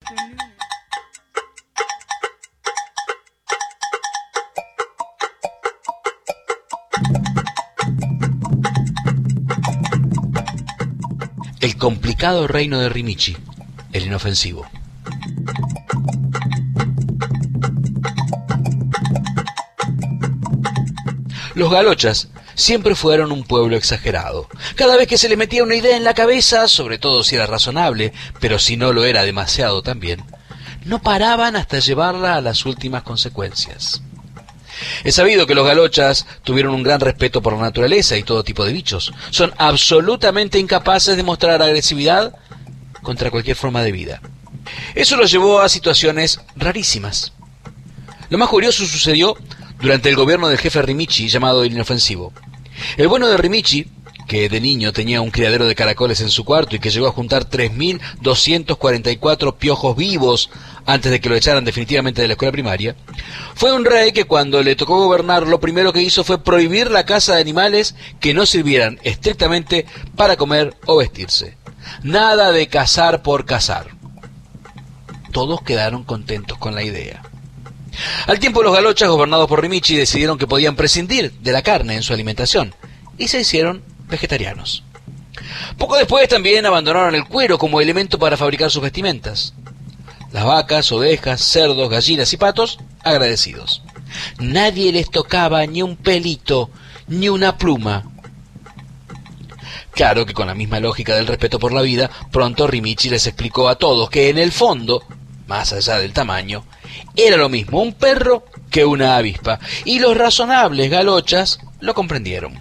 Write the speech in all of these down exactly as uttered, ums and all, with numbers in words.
El complicado reino de Rimichi, el inofensivo. Los galochas siempre fueron un pueblo exagerado. Cada vez que se les metía una idea en la cabeza, sobre todo si era razonable, pero si no lo era demasiado también, no paraban hasta llevarla a las últimas consecuencias. Es sabido que los galochas tuvieron un gran respeto por la naturaleza y todo tipo de bichos. Son absolutamente incapaces de mostrar agresividad contra cualquier forma de vida. Eso los llevó a situaciones rarísimas. Lo más curioso sucedió durante el gobierno del jefe Rimichi, llamado el Inofensivo. El bueno de Rimichi, que de niño tenía un criadero de caracoles en su cuarto y que llegó a juntar tres mil doscientos cuarenta y cuatro piojos vivos antes de que lo echaran definitivamente de la escuela primaria, fue un rey que cuando le tocó gobernar lo primero que hizo fue prohibir la caza de animales que no sirvieran estrictamente para comer o vestirse. Nada de cazar por cazar. Todos quedaron contentos con la idea. Al tiempo, los galochas, gobernados por Rimichi, decidieron que podían prescindir de la carne en su alimentación y se hicieron vegetarianos. Poco después también abandonaron el cuero como elemento para fabricar sus vestimentas. Las vacas, ovejas, cerdos, gallinas y patos, agradecidos. Nadie les tocaba ni un pelito, ni una pluma. Claro que con la misma lógica del respeto por la vida, pronto Rimichi les explicó a todos que en el fondo, más allá del tamaño, era lo mismo un perro que una avispa, y los razonables galochas lo comprendieron.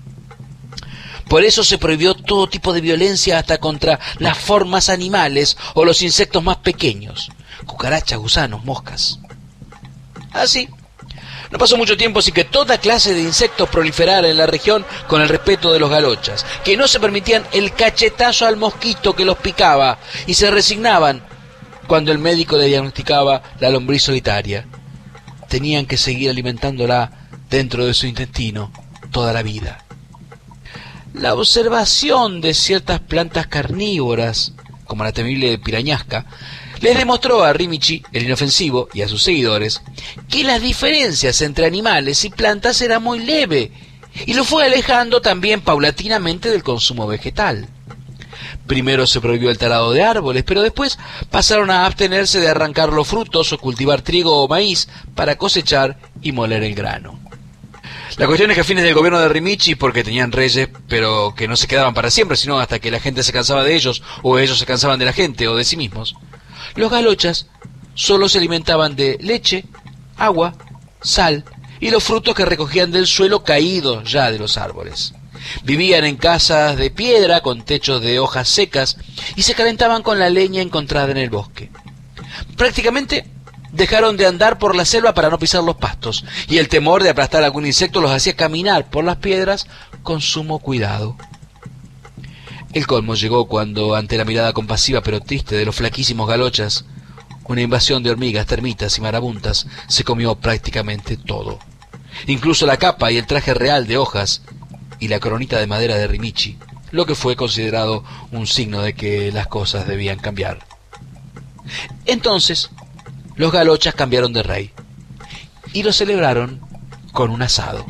Por eso se prohibió todo tipo de violencia hasta contra las formas animales o los insectos más pequeños, cucarachas, gusanos, moscas. Así, no pasó mucho tiempo sin que toda clase de insectos proliferara en la región con el respeto de los galochas, que no se permitían el cachetazo al mosquito que los picaba y se resignaban cuando el médico le diagnosticaba la lombriz solitaria. Tenían que seguir alimentándola dentro de su intestino toda la vida. La observación de ciertas plantas carnívoras, como la temible pirañasca, les demostró a Rimichi, el Inofensivo, y a sus seguidores, que las diferencias entre animales y plantas eran muy leves, y lo fue alejando también paulatinamente del consumo vegetal. Primero se prohibió el talado de árboles, pero después pasaron a abstenerse de arrancar los frutos o cultivar trigo o maíz para cosechar y moler el grano. La cuestión es que a fines del gobierno de Rimichi, porque tenían reyes, pero que no se quedaban para siempre, sino hasta que la gente se cansaba de ellos, o ellos se cansaban de la gente, o de sí mismos, los galochas solo se alimentaban de leche, agua, sal y los frutos que recogían del suelo caídos ya de los árboles. Vivían en casas de piedra con techos de hojas secas y se calentaban con la leña encontrada en el bosque. Prácticamente dejaron de andar por la selva para no pisar los pastos, y el temor de aplastar algún insecto los hacía caminar por las piedras con sumo cuidado. El colmo llegó cuando, ante la mirada compasiva pero triste de los flaquísimos galochas, una invasión de hormigas, termitas y marabuntas se comió prácticamente todo. Incluso la capa y el traje real de hojas y la coronita de madera de Rimichi, lo que fue considerado un signo de que las cosas debían cambiar. Entonces, los galochas cambiaron de rey y lo celebraron con un asado.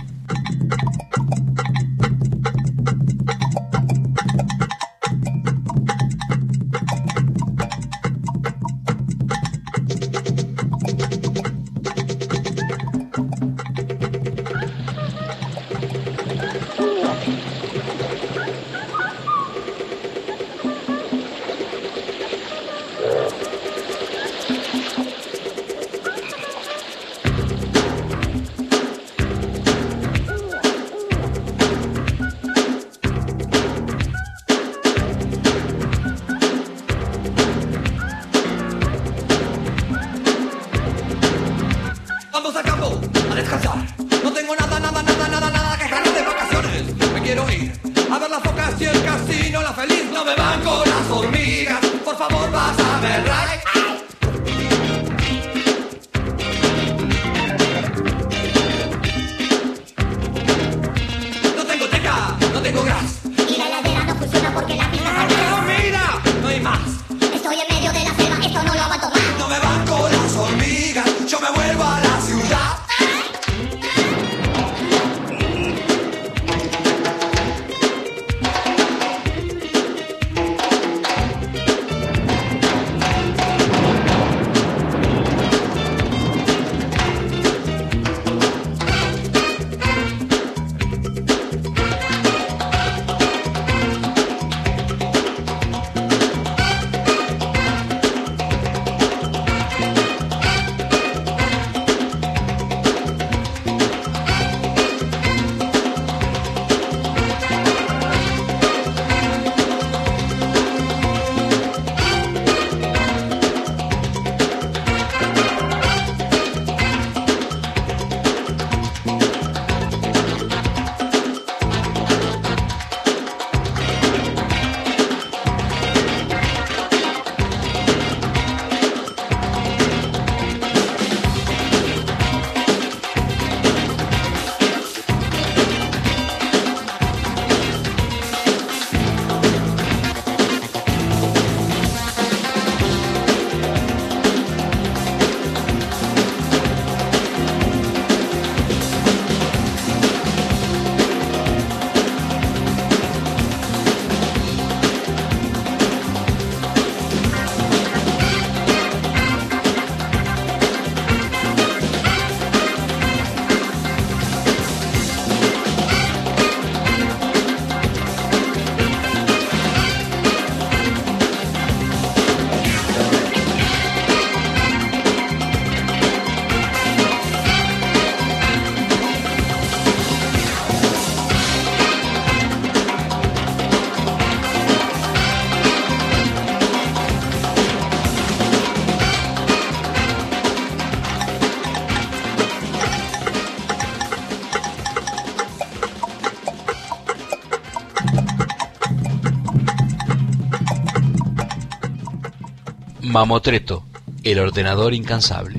Mamotreto, el ordenador incansable.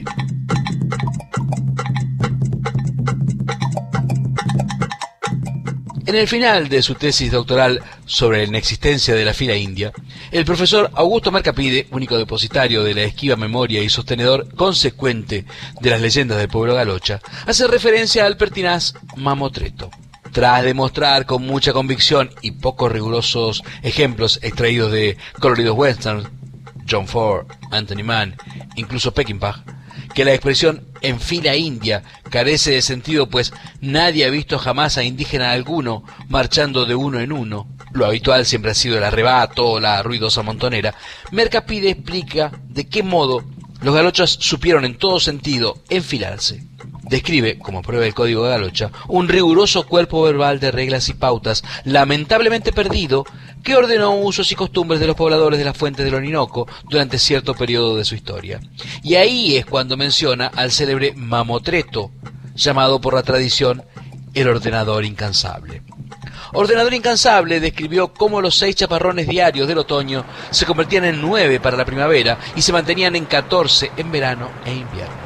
En el final de su tesis doctoral sobre la inexistencia de la fila india, el profesor Augusto Mercapide, único depositario de la esquiva memoria y sostenedor consecuente de las leyendas del pueblo galocha, hace referencia al pertinaz Mamotreto. Tras demostrar con mucha convicción y poco rigurosos ejemplos extraídos de coloridos westerns, John Ford, Anthony Mann, incluso Peckinpah, que la expresión en fila india carece de sentido, pues nadie ha visto jamás a indígena alguno marchando de uno en uno. Lo habitual siempre ha sido el arrebato o la ruidosa montonera. Mercapide explica de qué modo los galochas supieron en todo sentido enfilarse. Describe, como prueba el código de Galocha, un riguroso cuerpo verbal de reglas y pautas, lamentablemente perdido, que ordenó usos y costumbres de los pobladores de las fuentes del Orinoco durante cierto periodo de su historia. Y ahí es cuando menciona al célebre Mamotreto, llamado por la tradición el ordenador incansable. Ordenador incansable describió cómo los seis chaparrones diarios del otoño se convertían en nueve para la primavera y se mantenían en catorce en verano e invierno.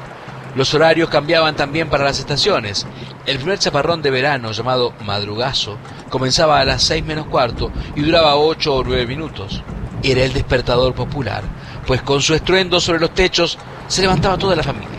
Los horarios cambiaban también para las estaciones. El primer chaparrón de verano, llamado madrugazo, comenzaba a las seis menos cuarto y duraba ocho o nueve minutos. Era el despertador popular, pues con su estruendo sobre los techos se levantaba toda la familia.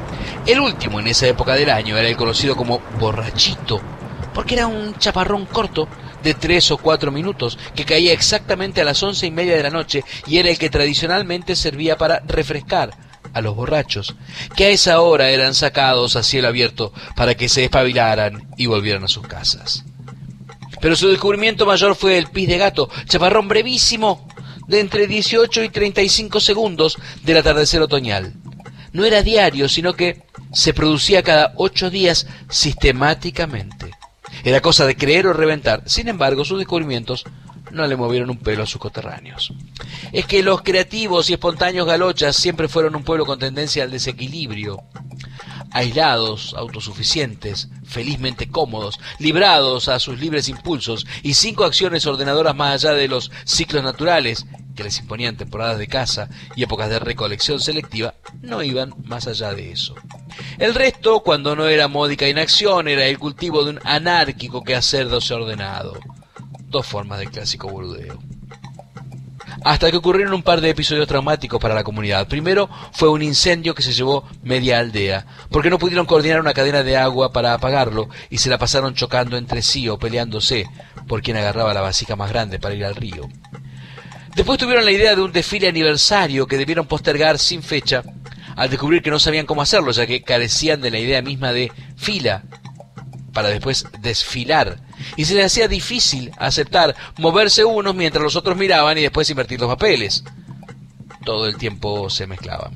El último en esa época del año era el conocido como borrachito, porque era un chaparrón corto de tres o cuatro minutos que caía exactamente a las once y media de la noche y era el que tradicionalmente servía para refrescar a los borrachos, que a esa hora eran sacados a cielo abierto para que se espabilaran y volvieran a sus casas. Pero su descubrimiento mayor fue el pis de gato, chaparrón brevísimo de entre dieciocho y treinta y cinco segundos del atardecer otoñal. No era diario, sino que se producía cada ocho días sistemáticamente. Era cosa de creer o reventar. Sin embargo, sus descubrimientos no le movieron un pelo a sus coterráneos. Es que los creativos y espontáneos galochas siempre fueron un pueblo con tendencia al desequilibrio. Aislados, autosuficientes, felizmente cómodos, librados a sus libres impulsos y sin coacciones ordenadoras más allá de los ciclos naturales que les imponían temporadas de caza y épocas de recolección selectiva, no iban más allá de eso. El resto, cuando no era módica inacción, era el cultivo de un anárquico quehacer desordenado. Dos formas del clásico boludeo. Hasta que ocurrieron un par de episodios traumáticos para la comunidad. Primero fue un incendio que se llevó media aldea, porque no pudieron coordinar una cadena de agua para apagarlo y se la pasaron chocando entre sí o peleándose por quien agarraba la vasija más grande para ir al río. Después tuvieron la idea de un desfile aniversario que debieron postergar sin fecha, al descubrir que no sabían cómo hacerlo, ya que carecían de la idea misma de fila, para después desfilar, y se les hacía difícil aceptar moverse unos mientras los otros miraban y después invertir los papeles. Todo el tiempo se mezclaban.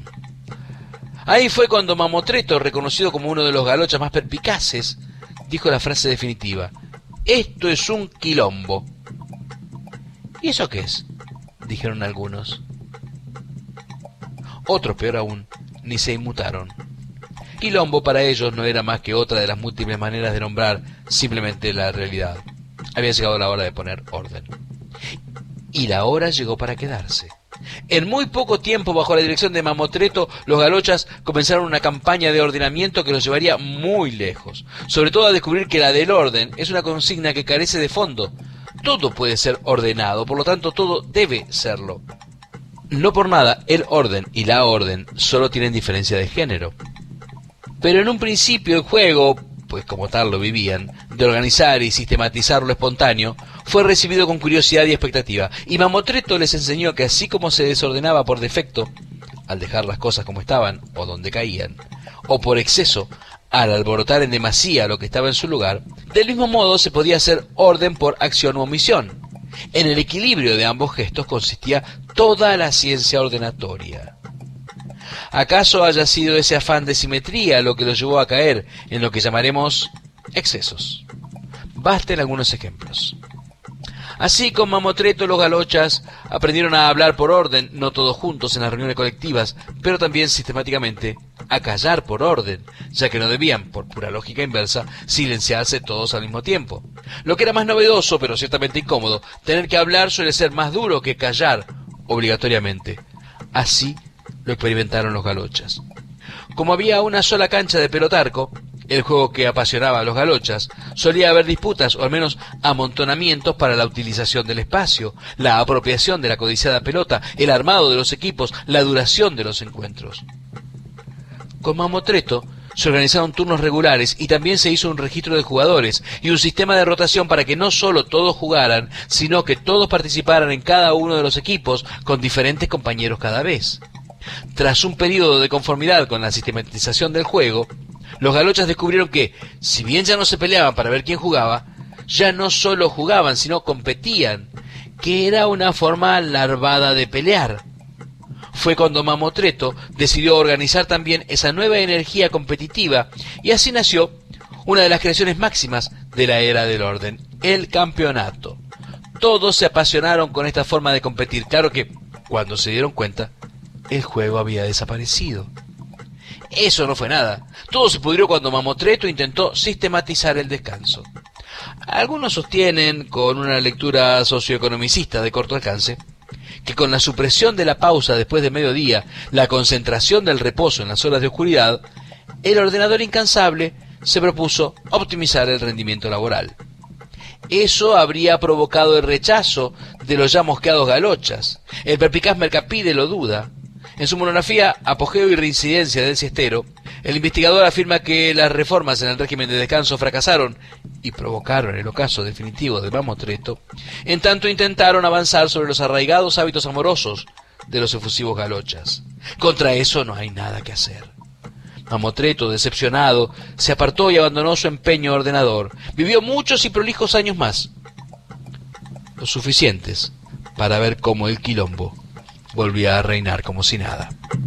Ahí fue cuando Mamotreto, reconocido como uno de los galochas más perspicaces, dijo la frase definitiva: «Esto es un quilombo». ¿Y eso qué es?, dijeron algunos. Otros, peor aún, ni se inmutaron. Quilombo para ellos no era más que otra de las múltiples maneras de nombrar simplemente la realidad. Había llegado la hora de poner orden. Y la hora llegó para quedarse. En muy poco tiempo, bajo la dirección de Mamotreto, los galochas comenzaron una campaña de ordenamiento que los llevaría muy lejos. Sobre todo a descubrir que la del orden es una consigna que carece de fondo. Todo puede ser ordenado, por lo tanto todo debe serlo. No por nada, el orden y la orden solo tienen diferencia de género. Pero en un principio el juego, pues como tal lo vivían, de organizar y sistematizar lo espontáneo, fue recibido con curiosidad y expectativa. Y Mamotreto les enseñó que así como se desordenaba por defecto, al dejar las cosas como estaban o donde caían, o por exceso, al alborotar en demasía lo que estaba en su lugar, del mismo modo se podía hacer orden por acción u omisión. En el equilibrio de ambos gestos consistía toda la ciencia ordenatoria. ¿Acaso haya sido ese afán de simetría lo que los llevó a caer en lo que llamaremos excesos? Basten algunos ejemplos. Así con Mamotreto los galochas aprendieron a hablar por orden, no todos juntos en las reuniones colectivas, pero también sistemáticamente a callar por orden, ya que no debían, por pura lógica inversa, silenciarse todos al mismo tiempo. Lo que era más novedoso, pero ciertamente incómodo, tener que hablar suele ser más duro que callar obligatoriamente. Así lo experimentaron los galochas. Como había una sola cancha de pelotarco, el juego que apasionaba a los galochas, solía haber disputas o al menos amontonamientos para la utilización del espacio, la apropiación de la codiciada pelota, el armado de los equipos, la duración de los encuentros. Con Mamotreto se organizaron turnos regulares y también se hizo un registro de jugadores y un sistema de rotación para que no solo todos jugaran, sino que todos participaran en cada uno de los equipos con diferentes compañeros cada vez. Tras un periodo de conformidad con la sistematización del juego, los galochas descubrieron que, si bien ya no se peleaban para ver quién jugaba, ya no solo jugaban, sino competían, que era una forma larvada de pelear. Fue cuando Mamotreto decidió organizar también esa nueva energía competitiva, y así nació una de las creaciones máximas de la era del orden, el campeonato. Todos se apasionaron con esta forma de competir. Claro que, cuando se dieron cuenta, el juego había desaparecido. Eso no fue nada. Todo se pudrió cuando Mamotreto intentó sistematizar el descanso. Algunos sostienen, con una lectura socioeconomicista de corto alcance, que con la supresión de la pausa después de mediodía, la concentración del reposo en las horas de oscuridad, el ordenador incansable se propuso optimizar el rendimiento laboral. Eso habría provocado el rechazo de los ya mosqueados galochas. El perspicaz Mercapide lo duda. En su monografía Apogeo y reincidencia del siestero, el investigador afirma que las reformas en el régimen de descanso fracasaron y provocaron el ocaso definitivo de Mamotreto, en tanto intentaron avanzar sobre los arraigados hábitos amorosos de los efusivos galochas. Contra eso no hay nada que hacer. Mamotreto, decepcionado, se apartó y abandonó su empeño ordenador. Vivió muchos y prolijos años más, los suficientes para ver cómo el quilombo volvía a reinar como si nada.